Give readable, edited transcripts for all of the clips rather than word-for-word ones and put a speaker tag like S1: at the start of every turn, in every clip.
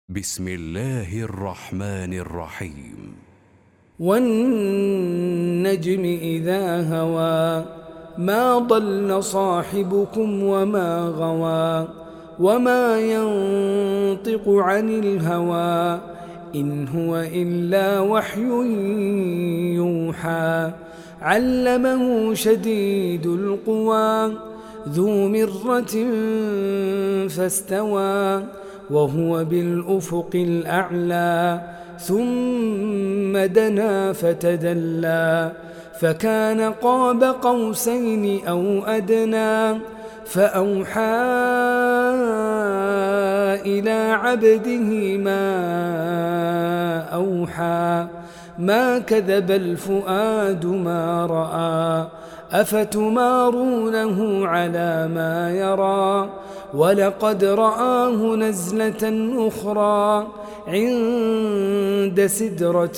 S1: بسم الله الرحمن الرحيم.
S2: والنجم إذا هوى ما ضل صاحبكم وما غوى وما ينطق عن الهوى إن هو إلا وحي يوحى علمه شديد القوى ذو مرة فاستوى وهو بالأفق الأعلى ثم دنا فتدلى فكان قاب قوسين أو أدنى فأوحى إلى عبده ما أوحى ما كذب الفؤاد ما رأى أفتمارونه على ما يرى ولقد رآه نزلة أخرى عند سدرة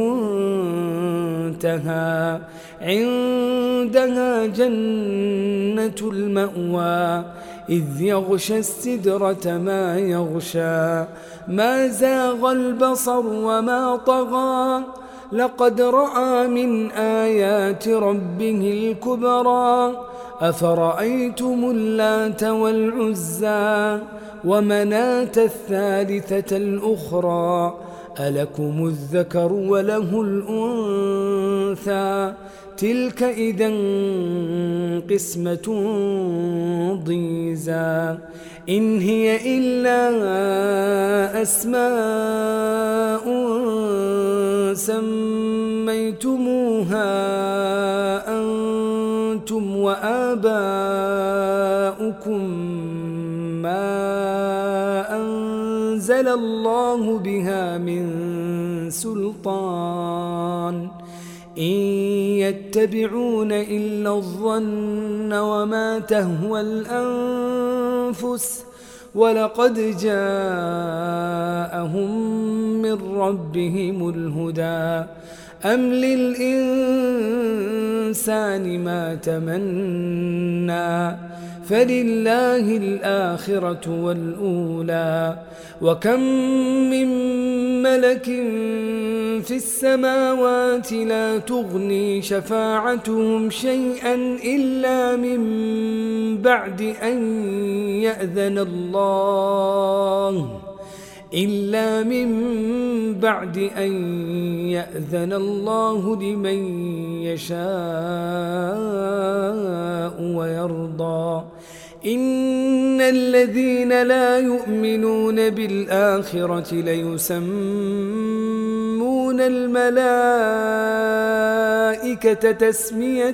S2: المنتهى عندها جنة المأوى إذ يغشى السدرة ما يغشى ما زاغ البصر وما طغى لقد رأى من آيات ربه الكبرى أفرأيتم اللات والعزى ومناة الثالثة الأخرى ألكم الذكر وله الأنثى تلك إذا قسمة ضيزى إن هي إلا أسماء سميتموها أنتم وآباؤكم ما أنزل الله بها من سلطان إن يتبعون إلا الظن وما تهوى الأنفس ولقد جاءهم من ربهم الهدى أم للإنسان ما تمنى فلله الآخرة والأولى وكم من ملك في السماوات لا تغني شفاعتهم شيئا إلا من بعد أن يأذن الله لمن يشاء ويرضى إن الذين لا يؤمنون بالآخرة ليسمون الملائكة تسمية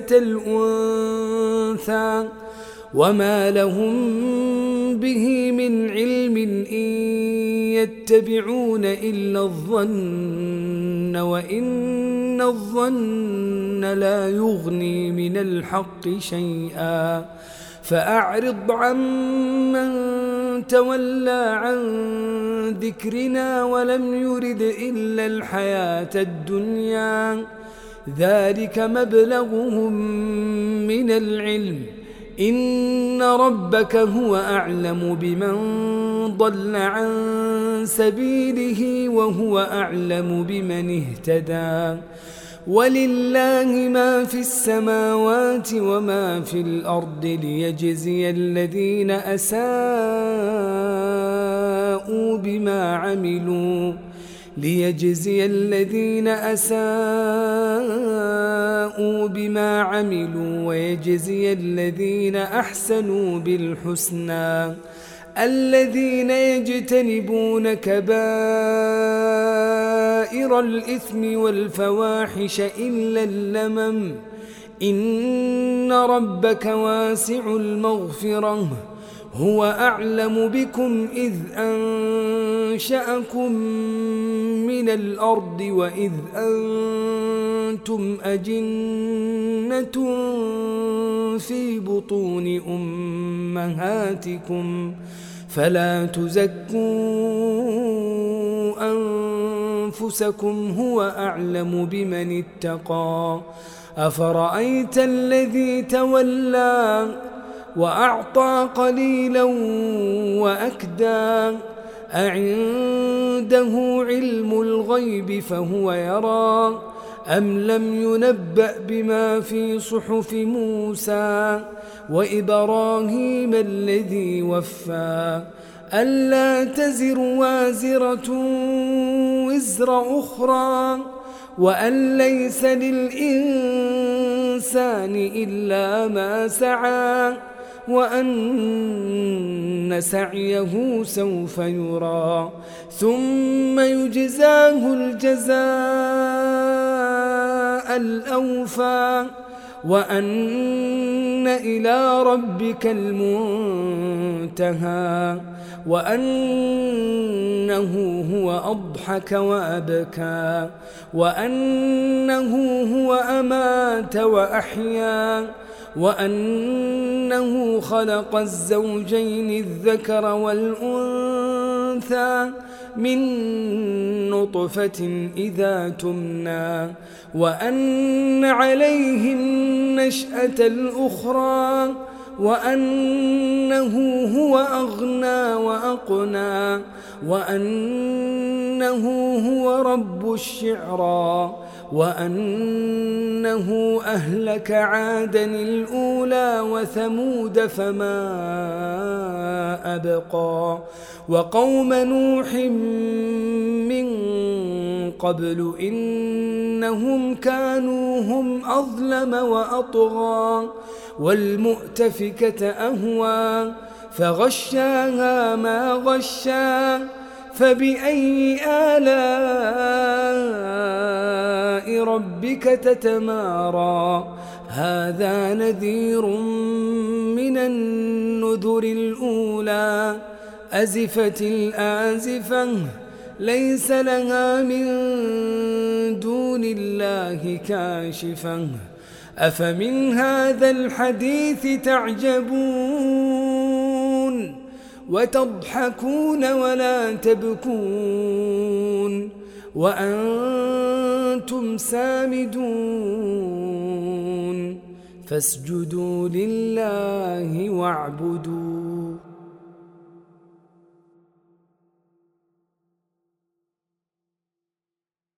S2: الأنثى وما لهم به من علم إن يتبعون إلا الظن وإن الظن لا يغني من الحق شيئا فأعرض عمن تولى عن ذكرنا ولم يرد إلا الحياة الدنيا ذلك مبلغهم من العلم إن ربك هو أعلم بمن ضل عن سبيله وهو أعلم بمن اهتدى ولله ما في السماوات وما في الأرض ليجزي الذين أساءوا بما عملوا ويجزي الذين أحسنوا بالحسنى الذين يجتنبون كبائر الإثم والفواحش إلا اللمم إن ربك واسع المغفرة هو أعلم بكم إذ أنشأكم من الأرض وإذ أنتم أجنة في بطون أمهاتكم فلا تزكوا أنفسكم هو أعلم بمن اتقى أفرأيت الذي تولى وأعطى قليلا وأكدى أعنده علم الغيب فهو يرى أم لم ينبأ بما في صحف موسى وإبراهيم الذي وفى ألا تزر وازرة وزر أخرى وأن ليس للإنسان إلا ما سعى وأن سعيه سوف يرى ثم يجزاه الجزاء الأوفى وأن إلى ربك المنتهى وأنه هو أضحك وأبكى وأنه هو أمات وأحيا وأنه خلق الزوجين الذكر والأنثى من نطفة إذا تمنى وأن عليه النشأة الأخرى وأنه هو أغنى وأقنى وأنه هو رب الشعرى وأنه أهلك عادا الأولى وثمود فما أبقى وقوم نوح من قبل إنهم كانوا هم أظلم وأطغى والمؤتفكة أهوى فغشاها ما غشا فبأي آلاء ربك تتمارى هذا نذير من النذر الأولى أزفت الآزفة ليس لها من دون الله كاشفة أفمن هذا الحديث تعجبون وتضحكون ولا تبكون وأنتم سامدون فاسجدوا لله واعبدوا